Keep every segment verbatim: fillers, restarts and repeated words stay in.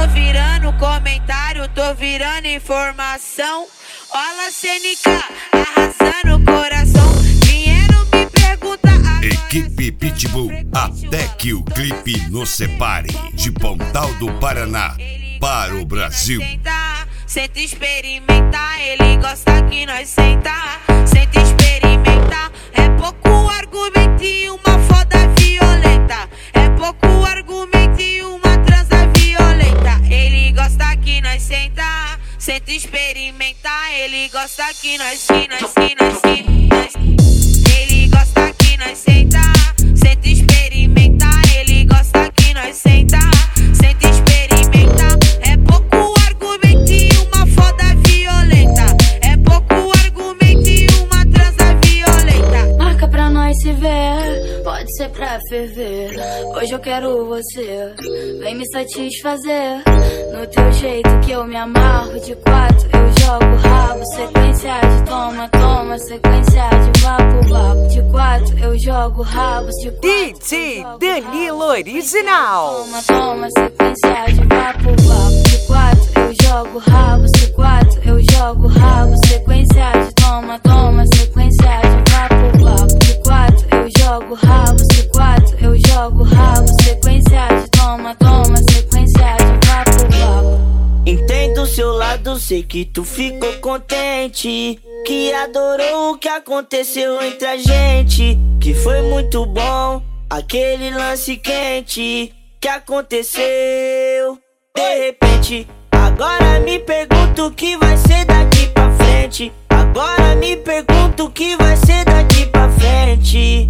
tô virando comentário, tô virando informação. Olha C N K, arrasando o coração. Vieram me perguntar. Equipe Pitbull, até que o clipe nos separe. De Pontal do Paraná para o Brasil. Senta experimentar, ele gosta que nós sentar. Senta experimentar, é pouco argumento e uma foda violenta. É pouco argumento e uma transa violenta. Ele gosta que nós sentar. Senta experimentar, ele gosta que nós, que nós, que nós, que nós. Ele gosta que nós sentar. Senta experimentar, ele gosta que nós sentar. Senta experimentar, é pouco argumento e uma foda violenta. É pouco argumento e uma transa violenta. Marca pra nós se ver, pode ser pra ferver. Hoje eu quero você, vem me satisfazer. No teu jeito que eu me amarro, de quatro eu jogo rabo. Sequência de toma, toma, sequência de vapo, vapo. De quatro eu jogo rabo, de quatro D J Danilo Original. Toma, toma, sequência de vapo, vapo. De quatro eu jogo rabo, de quatro eu jogo rabo. Sequência de toma, toma, sequência de vapo, vapo. De quatro eu jogo rabo, de quatro eu jogo rabo. Sequência de toma, toma, sequência de vapo, vapo. Entendo o seu lado, sei que tu ficou contente, que adorou o que aconteceu entre a gente, que foi muito bom aquele lance quente que aconteceu de repente. Agora me pergunto o que vai ser daqui pra frente. Agora me pergunto o que vai ser daqui pra frente.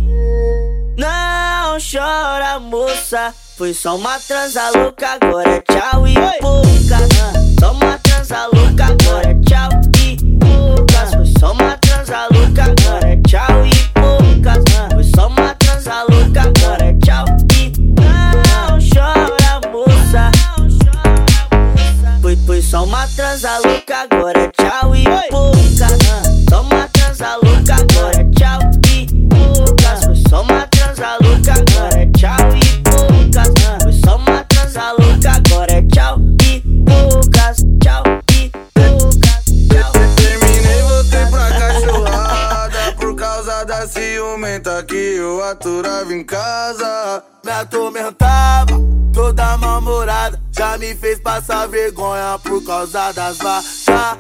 Não chora, moça, foi só uma transa louca, agora tchau e pouca. Só uma transa louca, agora tchau e poucas. Foi só uma transa louca, agora tchau e poucas. Foi só uma transa louca, agora tchau e não chora, moça. Foi, foi só uma transa louca, agora tchau e poucas. Só uma transa louca, agora tchau e poucas. Foi só uma transa louca, agora tchau e poucas. Foi só uma transa louca, agora tchau e poucas. Tchau e poucas. Tchau. Terminei, voltei pra cachorrada por causa da ciumenta que eu aturava em casa. Me atormentava, toda mal-humorada, já me fez passar vergonha por causa das vacas.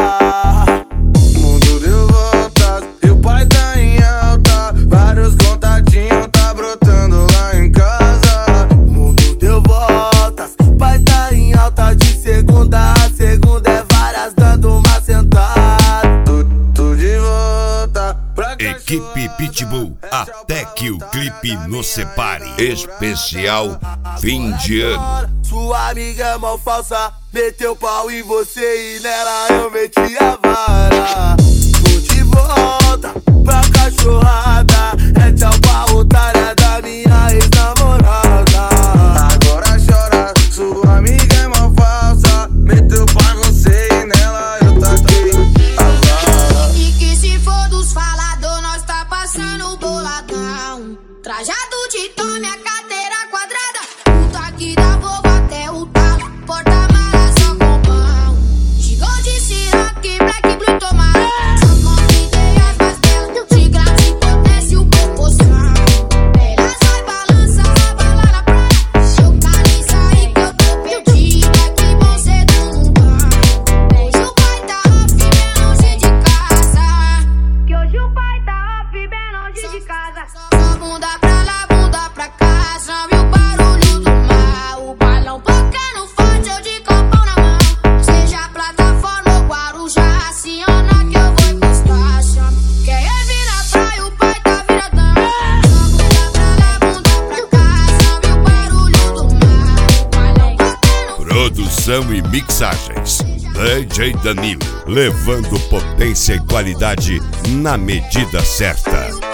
O mundo deu voltas e o pai tá em alta, vários contatinhos tá brotando lá em casa. O mundo deu voltas, o pai tá em alta, de segunda a segunda é várias dando uma sentada. Tô, tô de volta pra Equipe Pitbull, até que o clipe nos separe. Especial fim de ano. Sua amiga é mal falsa, meteu pau em você e nela eu meti a vara. Tô de volta pra cachorrada, é tchau pra otária da minha ex-namorada. Agora chora, sua amiga é mal falsa, meteu pau em você e nela eu taquei a vara. E que se for dos falador, nós tá passando boladão. Trajado de tome, a cadeira quadrada. Puta que dá vovó até o talo. Porta-mala só com pão. Gigou de siroque, black, blue, tomara. Só convidei as mais belas. De grátis, potência, o popozão. Elas vai balançar, bala na praia. Chocar nisso aí que eu tô perdida. Que bom ser do mundão. Hoje o pai tá off, bem longe de casa. Que hoje o pai tá off, bem longe de casa. Só bunda pra lá, bunda pra cá. Sabe o barulho do mar. O balão tocando forte, eu de copão na mão. Seja plataforma ou Guarujá, aciona que eu vou encostar. Chama. Quer é vir na praia, o pai tá viradão. Só bunda pra lá, bunda pra cá. Sabe o barulho do mar. O balão tocando. Produção e mixagens D J Danilo, levando potência e qualidade na medida certa.